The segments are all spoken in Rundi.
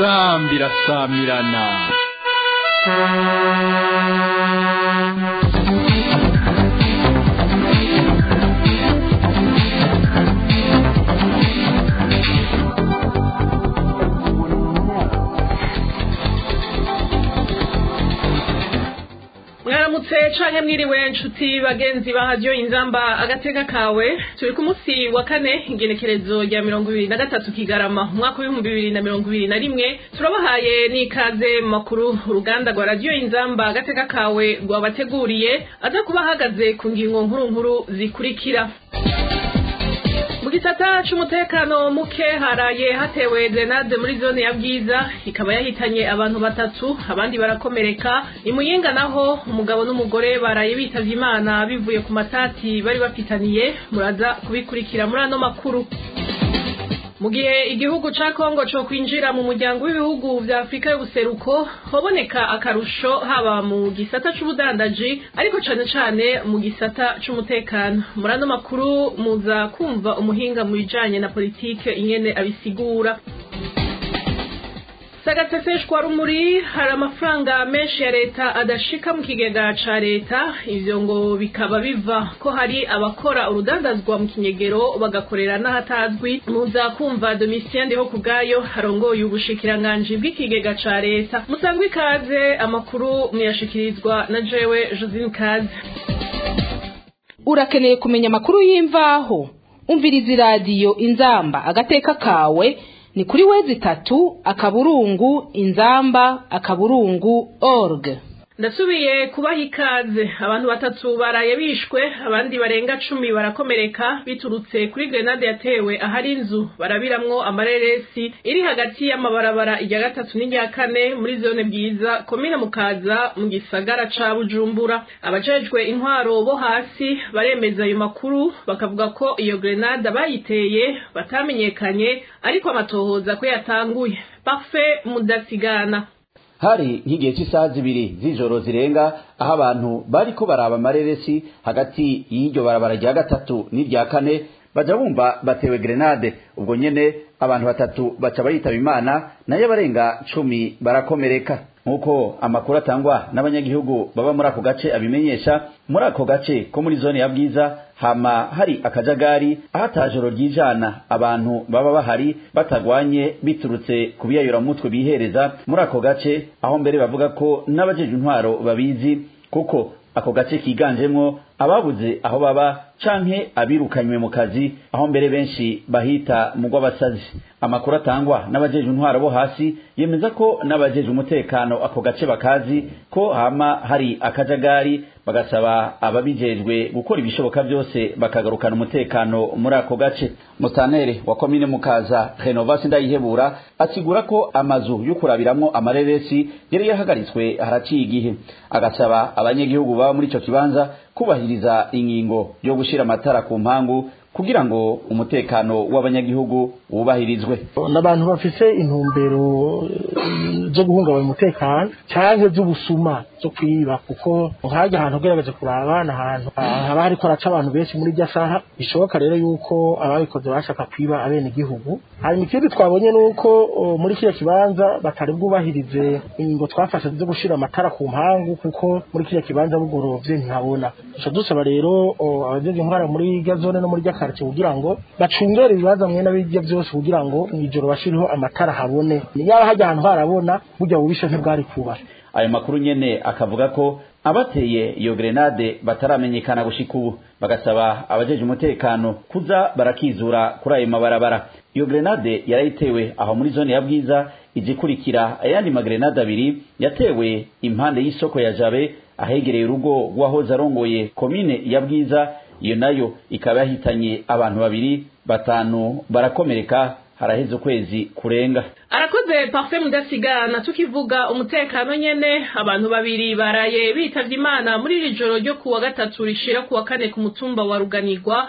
inzambi irasamirana. Canke mwiriwe nshuti bagenzi ba radio Inzamba agateka kawe turi ku munsi wa kane ingenekerezo rya 2023 Kigarama umwaka wa 2021 turabahaye n'ikaze mu makuru uruganda rwa radio Inzamba agateka kawe rwabateguriye aza kubahagaze ku ngingo nkuru zikurikira. Mu gisata c'umutekano muke haraye hatewe grenade muri zone ya Bwiza ikaba yahitanye abantu batatu abandi barakomereka. Imuyinga naho umugabo n'umugore baraye bitavye Imana bivuye ku matati bari bafitaniye, muraza kubikurikira muri ano makuru. Mu gihe igihugu ca Kongo cyo kwinjira mu muryango w'ibihugu vya Afrika y'ubuseruko hoboneka akarusho haba mu gisata c'ubudandaji ariko cane mu gisata c'umutekano. Muri ano makuru muza kumva umuhinga mu bijanye na politike ingene abisigura. Sagateseshwa rumuri hari amafaranga menshi ya leta adashika mu kigega ca leta, ivyo ngo bikaba biva ko hari abakora urudandazwa mu kinyegero bagakorera n'ahatazwi. Muza kumva Domitien Ndiho kubgayo harongoye ubushikiranganje bw'ikigega ca leta. Musangwe ikaze amakuru muyashikirizwa na jewe Josine Kaze. Urakeneye kumenya amakuru y'imvaho? Umviriza radio Inzamba agateka kawe ni kuri wezi3 akaburungu inzamba akaburungu org. Ndasubiye kubaha ikaze. Abantu batatu baraye bishwe abandi barenga 10 barakomereka biturutse kuri grenade yatewe ahari inzu barabiramwo amareresi iri hagati y'amabarabara irya gatatu n'irya kane muri zone Bwiza komine Mukaza mu gisagara ca Bujumbura. Abajejwe intwaro bo hasi baremeza ayo makuru bakavuga ko iyo grenade bayiteye batamenyekanye ariko amatohoza ko yatanguye. Parfait Mudasigana. Hari nk'igihe cy'isaha 2 z'ijoro zirenga aho abantu bariko baraba amareresi hagati y'iryo barabara rya gatatu n'irya kane baja bumva batewe grenade. Ubwo nyene abantu batatu baca bayitaba Imana nayo barenga 10 barakomereka. Nkuko amakuru atangwa n'abanyagihugu baba muri ako gace abimenyesha, muri ako gace ko muri zone ya Bwiza hama hari akajagari ahatajoro ryijana abantu baba bahari batagwanye biturutse kubiyayura mutwe bihereza muri ako gace, aho mbere bavuga ko n'abajeje intwaro babizi kuko ako gace kiganjemwo ababuze aho baba canke abirukanywe mu kazi, aho mbere benshi bahita mu gw'abasazi. Amakuru atangwa n'abajeje intwaro bo hasi yemeza ko n'abajeje umutekano ako gace bakazi ko hama hari akajagari, bagasaba ababijejwe gukora ibishoboka byose bakagarukana umutekano muri ako gace. Mustanere wa komine Mukaza Renovasi Ndayihebura asigura ko amazu y'ukurabiramwo amareresi yari yahagaritswe haraciye igihe, agasaba abanyagihugu baba muri ico kibanza kubahiriza ingingo yo gushira amatara ku mpangu kugira ngo umutekano w'abanyagihugu wubahirizwe. N'abantu bafise intumbero zo guhungabanya umutekano cyangwa z'ubusuma zo kwiba, kuko nkaje ahantu gerageje kuraba n'ahantu haba hariko araca abantu benshi muri rya saha, bishoboka rero yuko ababikoze bashaka kwiba abene gihugu. Hanyuma ikindi twabonye nuko muri kiriya kibanza batari bwubahirize ingingo twafashe zo gushira amatara ku mpangu, kuko muri kiriya kibanza bugorovye ntihabona. Ico dusaba rero abajeje intwara muri gazone no muri ry'akarce kugira ngo bacungere ibibaza mwene abijya byose kugira ngo mwijoro bashiriho amatara habone. Yaba hajya ahantu harabona burya bubisha ntibwari kuba. Ayo makuru nyene akavuga ko abateye iyo grenade bataramenyekana gushika ubu, bagasaba abajeje umutekano kuza barakizura kuri ayo mabarabara. Iyo grenade yarayitewe aho muri zone ya Bwiza, ijikurikira ayandi magrenade 2 yatewe impande y'isoko ya Jabe ahegereye urugo rw'ahoze arongoye komine ya Bwiza. Iyo nayo ikaba yahitanye abantu 2, 5 barakomereka haraheze ukwezi kurenga. Arakoze Parfait Mudasigana. Tukivuga umutekano nyene, abantu 2 baraye bitavye Imana muri iri joro ryo kuwa gatatu rishira kuwa kane ku mutumba wa Ruganirwa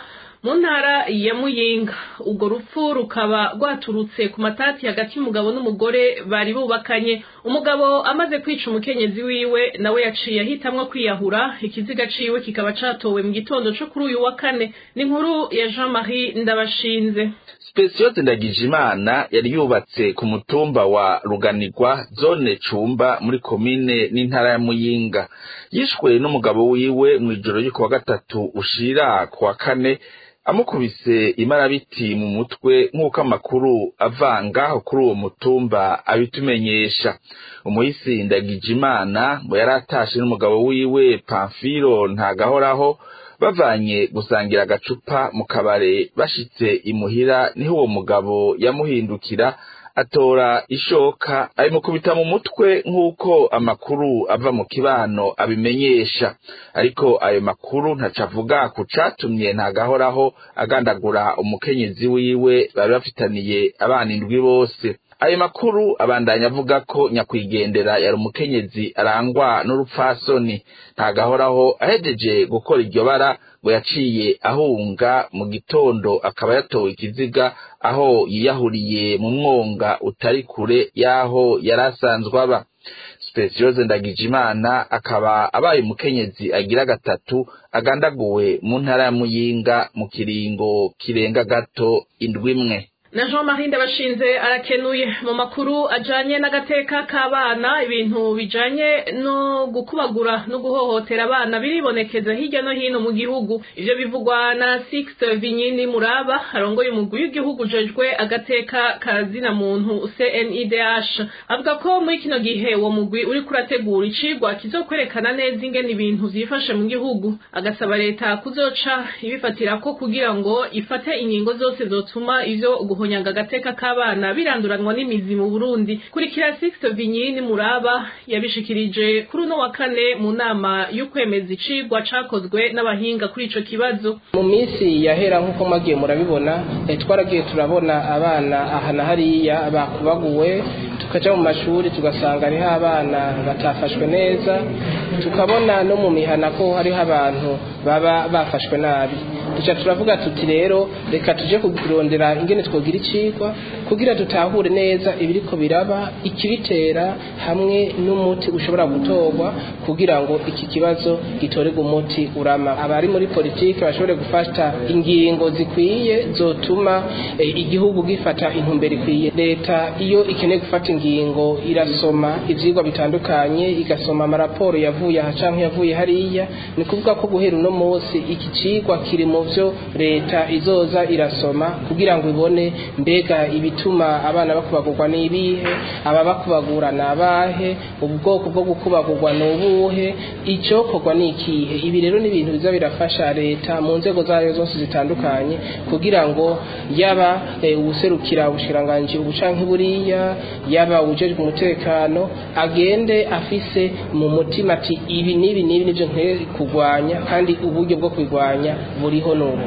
mu ntara ya Muyinga. Urwo rupfu rukaba rwaturutse ku matati hagati y'umugabo n'umugore bari bubakanye. Umugabo amaze kwica umukenyezi wiwe nawe yaciye ahitamwo kwiyahura, ikiziga ciwe kikaba catowe mu gitondo co kuri uyu wa kane. Ni inkuru ya Jean-Marie Ndabashinze. Speciose Ndagijimana yari yubatse ku mutumba wa Ruganirwa zone Cumba muri komine n'intara ya Muyinga. Yishwe n'umugabo wiwe mw'ijoro y'uko wa gatatu ushira ku wa kane amukubise imarabiti mu mutwe nk'uko amakuru avanga kuri uwo mutumba abitumenyesha. Umuhisi Ndagijimana ngo yaratashe n'umugabo wiwe Pamfilo Ntagahoraho bavanye gusangira agacupa mu kabare. Bashitse imuhira niho uwo mugabo yamuhindukira atora ishoka ayimukubita mu mutwe nk'uko amakuru ava mu kibano abimenyesha, ariko ayo makuru ntacavuga ku catumye Ntagahoraho agandagura umukenyezi wiwe bari bafitaniye abana 7 bose. Ayo makuru abandanya avuga ko nyakwigendera yari umukenyezi arangwa n'urupfasoni. Ntagahoraho ahejeje gukora iryo bara ngo yaciye ahunga mu gitondo, akaba yatowe ikiziga aho yiyahuriye mu mwonga utari kure yaho yarasanzwe aba. Speciose Ndagijimana akaba abaye umukenyezi agira gatatu agandaguwe mu ntara ya Muyinga mu kiringo kirenga gato 7. Na Jean-Marie Ndabashinze arakenuye. Mu makuru ajanye n'agateka k'abana, ibintu bijanye no gukubagura no guhohotera abana biribonekeza hirya no hino mu gihugu. Ivyo bivugwa na Sixte Vinyini Muraba arongoye umugwi w'igihugu jejwe agateka kazina muntu CNIDH. Avuga ko muri kino gihe uwo mugwi uri kurategura icigwa kizokwerekana neza ingene ibintu vyifashe mu gihugu. Agasaba leta kuzoca ibifatira ko kugira ngo ifate ingingo zose zotuma ivyo guhonyanga agateka k'abana biranduranwa n'imizi mu Burundi. Kurikira Sixte Vinyini Muraba yabishikirije kuri uno wa kane mu nama y'ukwemeza icigwa cakozwe n'abahinga kuri ico kibazo. Mu minsi yahera nk'uko mwagiye murabibona, twaragiye turabona abana aha na hariya bakubaguwe, tukaja mu mashuri tugasanga ariho abana batafashwe neza, tukabona no mu mihana ko hariho abantu baba bafashwe nabi. Tuca turavuga tuti rero reka tuje kurondera ingene twogira icigwa kugira tutahure neza ibiriko biraba, ikibitera hamwe n'umuti ushobora gutorwa kugira ngo iki kibazo gitorerwe umuti urama. Abari muri politike bashobore gufata ingingo zikwiye zotuma igihugu gifata intumbero ikwiye. Leta iyo ikeneye gufata ingingo irasoma ivyigwa bitandukanye, igasoma amaraporo yavuye aha canke yavuye hariya. Ni kuvuga ko guhera uno munsi iki cigwa kiri mu vyo leta izoza irasoma kugira ngo ibone mbega ibituma abana bakubagurwa n'ibihe, aba bakubagura nabahe, ubwoko bwo gukubagurwa n'ubuhe, icokorwa n'ikihe. Ibi rero ni ibintu biza birafasha leta mu nzego zayo zose zitandukanye kugira ngo yaba ubuserukira ubushiranganje ubucanke buriya, yaba ujejwe umutekano agende afise mu mutima ati ibi nibi nivyo nkwiye kugwanya kandi uburyo bwo kwigwanya buriho n'ubu.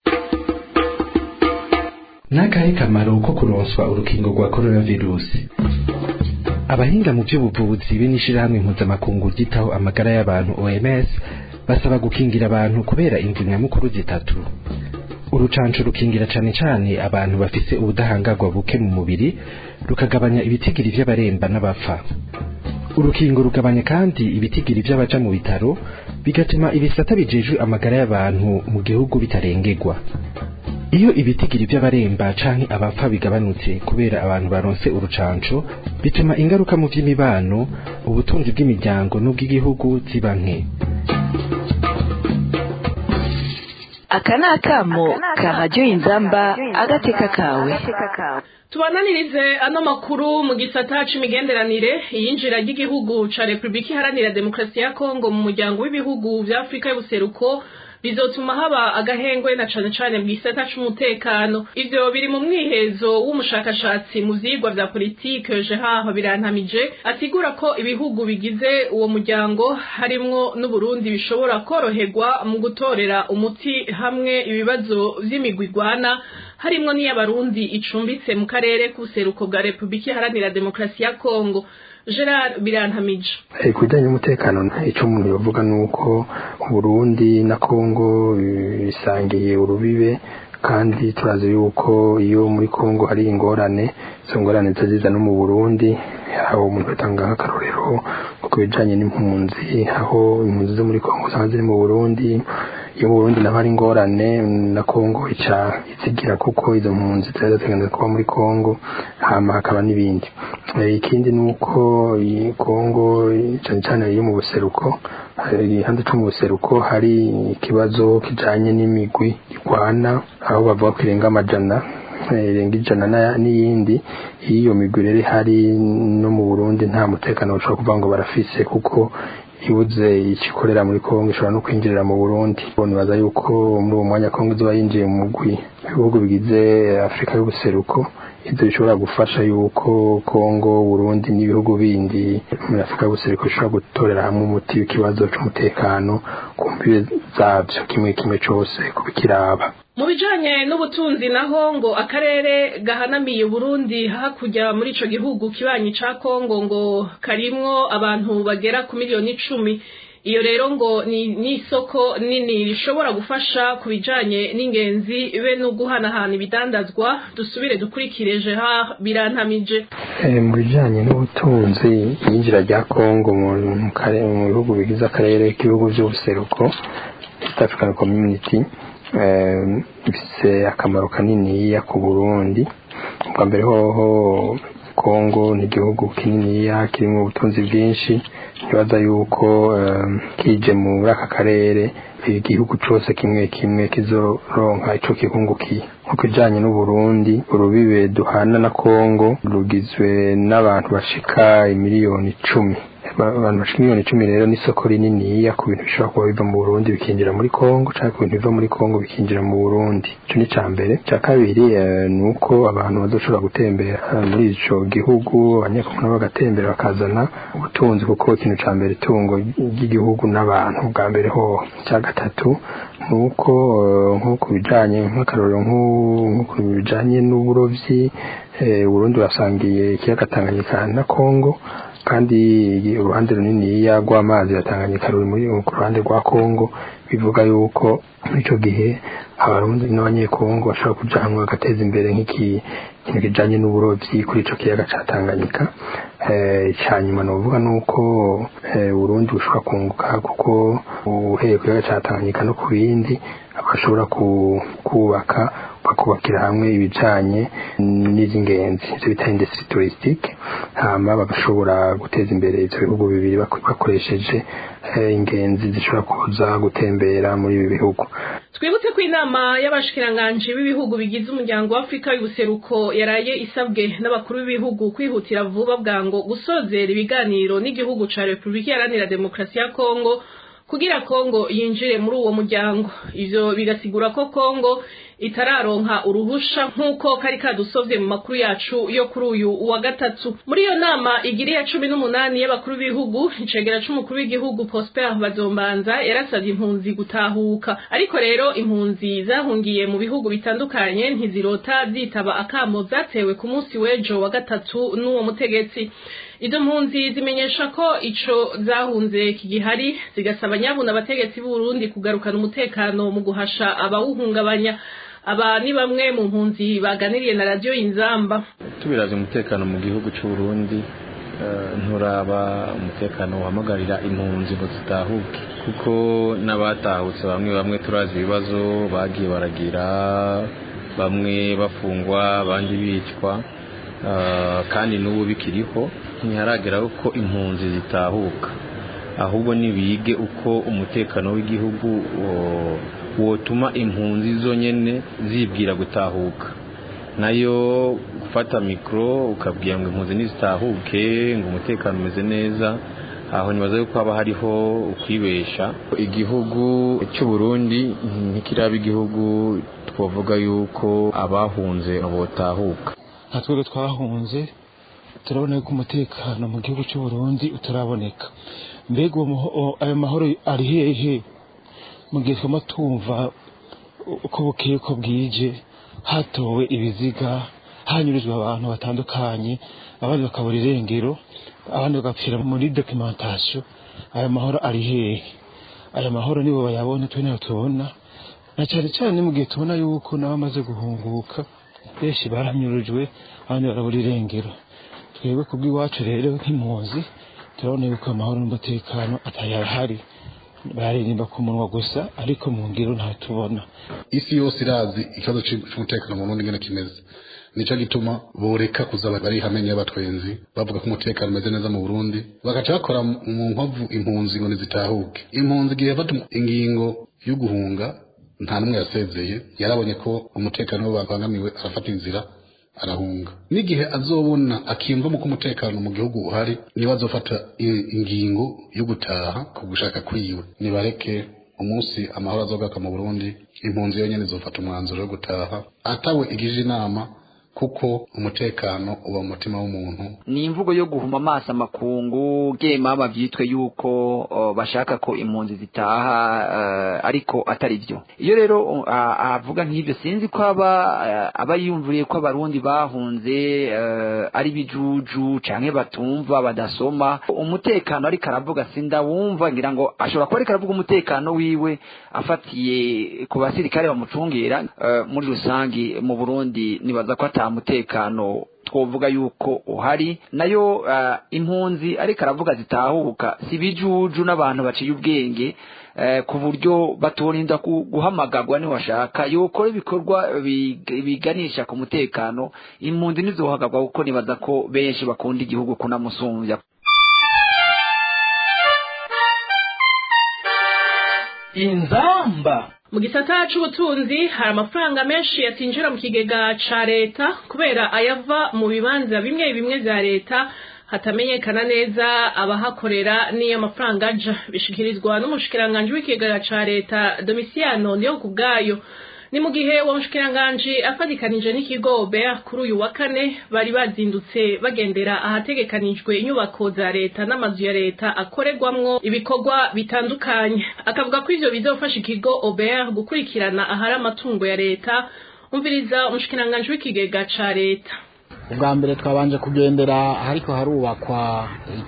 Nakahe kamaro ko kuronswa urukingo rwa coronavirus? Abahinga mu by'ubuvuzi b'inishirahamwe mpuzamakungu ryitaho amagara y'abantu OMS basaba gukingira abantu kubera imvu nyamukuru zitatu. Urucanco rukingira cane cane abantu bafise ubudahangarwa buke mu mubiri, rukagabanya ibitigiri vy'abaremba n'abapfa. Urukingo rugabanya kandi ibitigiri vy'abaja mu bitaro, bigatuma ibisata bijejwe amagara y'abantu mu gihugu bitarengerwa. Iyo ibitigiri by'abaremba canke abapfa bigabanutse kubera abantu baronse urucanco, bituma ingaruka mu vy'imibano, ubutunzi bw'imiryango n'ubw'igihugu ziba nke. Akanakamo ka Radio Inzamba agateka kawe. Tubananirize ano makuru mu gisata c'imigenderanire. Iyinjira ry'igihugu ca Republika Iharanira Demokarasi ya Kongo mu muryango w'ibihugu vya Afrika y'ubuseruko bizotuma haba agahengwe na cane cane mu gisata c'umutekano. Ivyo biri mu mwihezo w'umushakashatsi mu vyigwa vya politike Jean Birantamije asigura ko ibihugu bigize uwo muryango harimwo n'u Burundi bishobora koroherwa mu gutorera umuti hamwe ibibazo vy'imigwigwana harimwo n'iy'abarundi icumbitse mu karere k'ubuseruko bwa Republika Iharanira Demokarasi ya Kongo. Gerard Birantamije. Kujyanye n'umutekano icyo umuntu yavuga nuko Burundi na Kongo bisangiye urubibe kandi turazi yuko iyo muri Kongo hari ingorane izo ngorane ziza no mu Burundi aho umuntu atanga akarorero kuko bijanye n'impunzi aho impunzi zo muri Kongo ziri mu Burundi iyo mu Burundi nabari ingorane na Kongo ica izigira kuko izo mpunzi zirateganya kuba muri Kongo hama hakaba n'ibindi ikindi nuko Kongo cyane yo mu buseruko handi cyo mu buseruko hari ikibazo kijanye n'imigwi igwana aho bavuga kwirenga amajana irenga ijana n'iyindi iyo migwi rero hari no mu Burundi nta mutekano ushobora kuvuga ngo barafise kuko ibuze ikikorera muri Kongo ishobora no kwinjirira mu Burundi nibaza yuko muri uwo mwanya Kongo izoba yinjiye mu mugwi ibihugu bigize Afrika y'ubuseruko ibyo bishobora gufasha yuko Kongo Burundi n'ibihugu bindi muri Afrika y'ubuseruko bishobora gutorera hamwe umuti w'ikibazo cy'umutekano ku mbibe zabyo kimwe cyose kubikiraba. Mu bijanye n'ubutunzi naho ngo akarere gahanamiye Burundi hakurya muri ico gihugu kibanyi ca Kongo ngo karimwo abantu bagera ku miliyoni 10. Iyo rero ngo ni isoko nini rishobora gufasha ku bijanye n'ingenzi be no guhanahana ibidandazwa. Dusubire dukurikireje birantamije mu bijanye n'ubutunzi yinjira rya Kongo mu bihugu bigize akarere k'ibihugu by'ubuseruko East African Community bifise akamaro kanini ku Burundi. Bwa mbere hoho Kongo ni igihugu kinini kirimo ubutunzi bwinshi nibaza yuko kije muri aka karere igihugu cyose kimwe kizoronka ico kihungukiye. Nkuko ijanye n'Uburundi urubibe duhana na Kongo rugizwe n'abantu bashika miliyoni 10. Abantu bashika miliyoni 10 rero ni isoko rinini ku bintu bishobora kuba biva mu Burundi bikinjira muri Kongo cyangwa ku bintu biva muri Kongo bikinjira mu Burundi. Ico ni cambere. Cya kabiri nuko abantu bazoshobora gutembera muri ico gihugu abanyakongo bagatembera bakazana ubutunzi kuko ikintu cambere tungo ry'igihugu n'abantu bwa mbere ho. Cya gatatu nuko nkuko bijanye nk'akarorero nkuko bijanye n'uburovyi Burundi basangiye ikiyaga Tanganyika na Kongo kandi uruhande runini rw'amazi ya Tanganyika ruri muri ku ruhande rwa Kongo bivuga yuko ico gihe abarundi n'abanyekongo bashobora kuja hamwe bagateza imbere nk'ikintu kijanye n'uburovyi kuri ico kiyaga ca Tanganyika. Cyanyuma novuga nuko Burundi bushobora kunguka kuko uhereye ku kiyaga ca Tanganyika no ku bindi abashobora kubaka bakubakira hamwe ibijanye n'iz'ingenzi ivyo bita industrie touristique hama bagashobora guteza imbere ivyo bihugu bibiri bakoresheje ingenzi zishobora kuza gutembera muri ibi bihugu. Twibutse ko inama y'abashikiranganje b'ibihugu bigize umuryango wa Afrika y'ubuseruko yaraye isabwe n'abakuru b'ibihugu kwihutira vuba bwango gusozera ibiganiro n'igihugu ca Republika Iharanira Demokarasi ya Kongo kugira Kongo yinjire muri uwo muryango. Ivyo bigasigura ko Kongo itararonka uruhusha nkuko kari kadusovye mu makuru yacu yo kuri uyu wa gatatu. Muri iyo nama igiri ya 18 y'abakuru b'ibihugu icegera c'umukuru w'igihugu Prosper Bazombanza yarasavye impunzi gutahuka, ariko rero impunzi zahungiye mu bihugu bitandukanye ntizirota zitaba akamo zatewe ku munsi w'ejo wa gatatu n'uwo mutegetsi. Izo mpunzi zimenyesha ko ico zahunze kigihari zigasaba nyabuna abategetsi b'u Burundi kugarukana umutekano mu guhasha abawuhungabanya. Aba ni bamwe mu mpunzi baganiriye na radio Inzamba. Tubiraje umutekano mu gihugu cy'u Burundi nturaba umutekano uhamagarira impunzi ngo zitahuke kuko n'abatahutse bamwe turazi ibibazo bagiye baragira, bamwe bafungwa abandi bicwa kandi n'ubu bikiriho ntiharagera uko impunzi zitahuka, ahubwo nibige uko umutekano w'igihugu wotuma impunzi zonyene zibwira gutahuka. Nayo gufata mikro ukabwira ngo impunzi nizitahuke ngo umutekano umeze neza, aho nibaza yuko haba hariho ukwibesha. Igihugu cy'u Burundi ntikiraba igihugu twovuga yuko abahunze botahuka. Natwe twahunze turabona ko umutekano mu gihugu cy'u Burundi utaraboneka. Mbega ayo mahoro ari hehe mu gihe twama tumva uko bukeye ko bwije hatowe ibiziga, hanyurijwe abantu batandukanye, abandi bakabura irengero, abandi bagapfira muri documentation. Ayo mahoro ari hehe? aya mahoro nibo bayabona twe nayo tubona na cyane cyane mu gihe tubona yuko nabo amaze guhunguka benshi baramyurujwe abandi barabura irengero twebwe kubw'iwacu rero nk'impunzi turabona yuko amahoro n'umutekano atayahari baririmba ku munwa gusa ariko mu ngiro nta tubona isi yose irazi ikibazo cy'umutekano mu Burundi ngene kimeze nico gituma boreka kuzaba bari hamenye y'abatwenzi bavuga ko umutekano umeze neza mu Burundi bagaca bakora mu nkovu impunzi ngo nizitahuke impunzi gihe bafata ingingo yo guhunga nta numwe yasezeye yarabonye ko umutekano wabangamiwe arafata inzira arahunga n'igihe azobona akimva mu kumutekano mu gihugu uhari niba azofata ingingo yo gutaha ku gushaka kwiwe nibareke umunsi amahoro azogaka mu Burundi impunzi yonyene izofata umwanzuro wo gutaha atawe igije inama kuko umutekano uba mu mutima w'umuntu ni imvugo yo guhuma amaso amakungu mama byitwe yuko bashaka ko impunzi zitaha ariko atari byo iyo rero avuga nk'ibyo sinzi ko aba yumvuriye ko abarundi bahunze ari bijuju canke batumva badasoma umutekano ariko aravuga sindawumva ngira ngo ashobora kuba ariko aravuga umutekano wiwe afatiye ku basirikare bamucungera muri rusangi mu Burundi nibaza ko mutekano twovuga yuko uhari nayo impunzi ariko aravuga zitahuka si bijuju n'abantu baciye ubwenge ku buryo batorinda guhamagagwa ni washaka yuko ibikorwa biganisha ku mutekano impunzi nizohagagwa kuko nibaza ko benshi bakunda igihugu kunamusumbya inzamba mu gisata c'ubutunzi hari amafaranga menshi yatinjira mu kigega ca leta kubera ayava mu bibanza bimwe bimwe vya leta hatamenyekana neza abahakorera n'iyo amafaranga aja bishikirizwa n'umushikiranganji w'ikigega ca leta Domiciano niyo kubwayo ni mu gihe uwo mushikiranganji afadikanije n'ikigo BEA kuri uyu wa kane bari bazindutse bagendera ahategekanijwe inyubako za leta n'amazu ya leta akorerwamwo ibikorwa bitandukanye akavuga ko ivyo bizofasha ikigo BEA gukurikirana ahari amatungo ya leta umviriza umushikiranganji w'ikigega ca leta ubwa mbere twabanje kugendera ariko harubakwa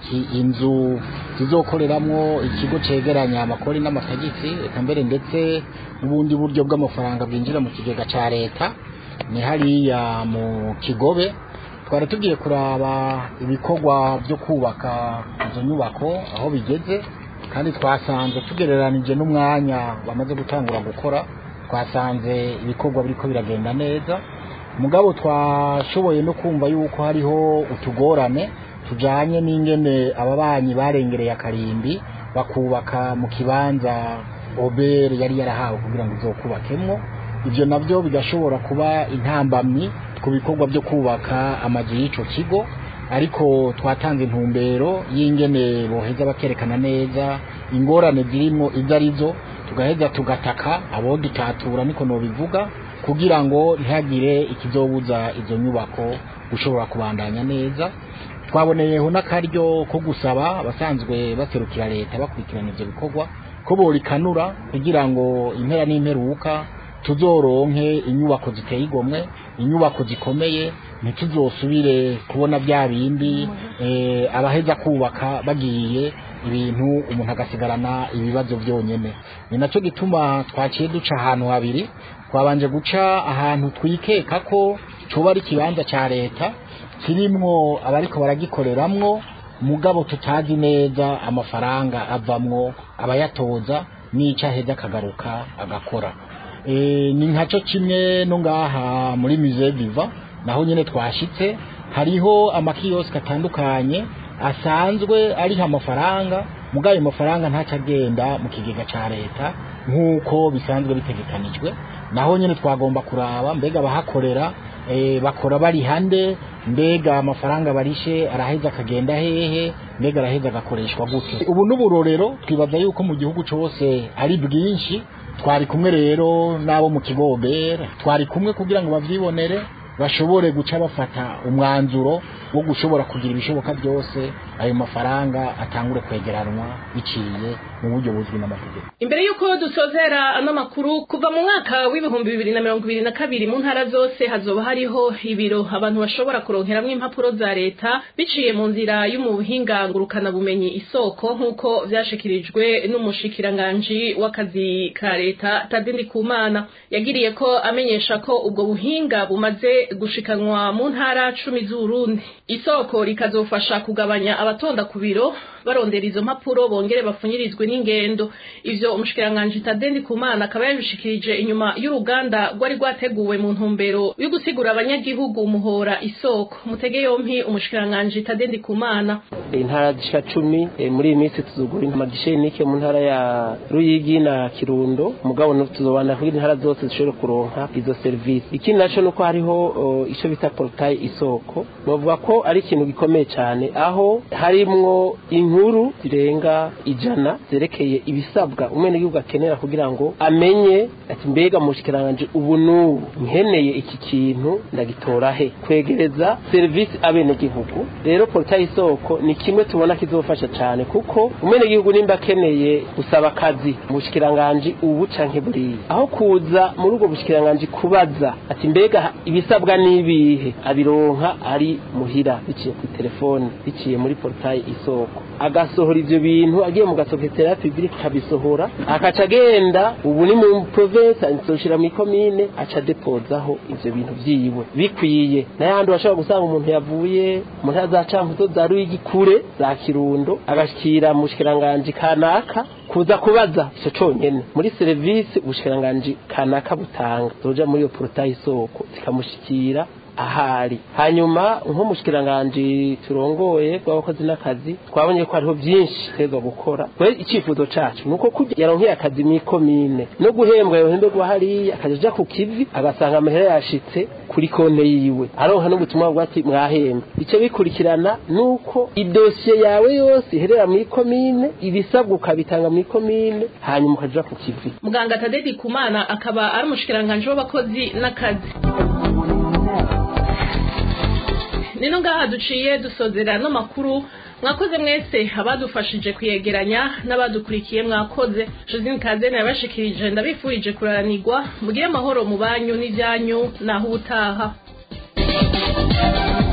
inzu zizokoreramwo ikigo cegeranya amakori n'amatagisi eka mbere ndetse n'ubundi buryo bw'amafaranga bwinjira mu kigega ca leta ni hariya mu Kigobe twari tugiye kuraba ibikorwa byo kubaka izo nyubako aho bigeze kandi twasanze tugereranije n'umwanya bamaze gutangura gukora twasanze ibikorwa biriko biragenda neza mugabo twashoboye no kumva yuko hariho utugorane tujanye n'ingene ababanyi barengereye akarimbi bakubaka mu kibanza obere yari yarahawe kugira ngo izokubakemwo ivyo navyo bigashobora kuba intambamyi ku bikorwa byo kubaka amazu y'ico kigo ariko twatanze intumbero y'ingene boheza bakerekana neza ingorane zirimo izo arizo tugaheza tugataka abo dutatura niko no bivuga kugira ngo ntihagire ikizobuza izo nyubako gushobora kubandanya neza twaboneyeho n'akaryo ko gusaba abasanzwe baserukira leta bakurikirana ivyo bikorwa ko borikanura kugira ngo impera n'imperuka tuzoronke inyubako ziteye igomwe inyubako zikomeye ntituzosubire kubona bya bindi abaheza kubaka bagiye ibintu umuntu agasigarana ibibazo byonyene ni naco gituma twaciye duca ahantu habiri twabanje guca ahantu twikeka ko coba ari ikibanza ca leta kirimwo abariko baragikoreramwo mugabo tutazi neza amafaranga avamwo abayatoza nica heza akagaruka agakora ni nkaco kimwe no ngaha muri Musée Viva naho nyene twashitse hariho amakioske atandukanye asanzwe ariho amafaranga mugayo mafaranga ntacagenda mu kigega ca leta nkuko bisanzwe bitegekanijwe naho nyene twagomba kuraba mbega bahakorera bakora bari hande mbega amafaranga barishe araheza akagenda hehe mbega araheza agakoreshwa gute ubu n'uburorero twibaza yuko mu gihugu cose ari bwinshi twari kumwe rero nabo mu kigobera twari kumwe kugira ngo bavyibonere bashobore guca bafata umwanzuro wo gushobora kugira ibishoboka byose ayo mafaranga atangure kwegeranwa biciye mu buryo buzwi n'amategeko. Imbere yuko dusozera ano makuru, kuva mu mwaka w'ibihumbi 2022 mu ntara zose hazoba hariho ibiro abantu bashobora kuronkeramwo impapuro za leta biciye mu nzira y'umuhinga ngurukana bumenyi isoko, nk'uko vyashikirijwe n'umushikiranganji w'akazi ka leta Tade Ndikumana. Yagiriye ko amenyesha ko ubwo buhinga bumaze gushikanwa mu ntara 10 z'Uburundi. Isoko rikazofasha kugabanya abatonda ku biro barondera izo mpapuro bongere bafunyirizwe n'ingendo. Ivyo umushikiranganji Tade Ndikumana akaba yabishikirije inyuma y'uruganda rwari rwateguwe mu ntumbero yo gusigura abanyagihugu umuhora isoko. Mutege yompi umushikiranganji Tade Ndikumana. Intara zishika 10 muri iyi minsi tuzugura amagishenike mu ntara ya Ruyigi na Kirundo, mugabo no tuzobana kugira intara zose zishobora kuronka izo service. Ikindi naco nuko hariho ico bita portail isoko, bavuga ko ari ikintu gikomeye cyane, aho harimwo inkuru zirenga 100 zerekeye ibisabwa umwene gihugu akenera kugira ngo amenye ati mbega mushikiranganje ubu n'ubu nkeneye iki kintu ndagitora he, kwegereza service abene gihugu. Rero portail isoko ni kimwe tubona kizofasha cyane, kuko umwene gihugu nimba akeneye gusaba akazi mushikiranganje ubu canke buri, aho kuza muri ubwo bushikiranganje kubaza ati mbega ibisabwa nibihe, abironka ari muhira biciye ku telefone, biciye muri portail isoko, agasohora ivyo bintu agiye mu gasoketera public kabisohora, akaca agenda ubu ni mu province ansoshira mu commune aca depozaho ivyo bintu vyiwe bikwiye. N'ayandi bashobora gusanga umuntu yavuye mu ntara za Cankuzo za Ruyigi kure za Kirundo agashikira mushikiranganje kanaka kuza kubaza ico conyene muri service ubushikiranganje kanaka butanga, zoja muri iyo portail isoko zikamushikira ahari. Hanyuma nk'umushikiranganje turongoye bw'abakozi n'akazi twabonye ko hariho byinshi tego gukora. Kwe icifuzo cacu nuko kujya yaronkeye akazi mu commune no guhembwa yohemberwa hari akaja ku kivi agasanga amahera yashitse kuri konte yiwe, aronka no gutumwa bwati mwahemba. Ico bikurikirana nuko idosiye yawe yose iherera mu commune, ibisabwa ukabitanga mu commune, hanyuma ukaja ku kivi. Muganga Tade Ndikumana akaba ari umushikiranganje w'abakozi n'akazi. Nino ngaha duciye dusozera no makuru. Mwakoze mwese abadufashije kuyegeranya n'abadukurikiye mwakoze. Josine Kazene yabashikirije, ndabifurije kuraranirwa, mugire amahoro mu banyu n'ivyanyu naho ubutaha.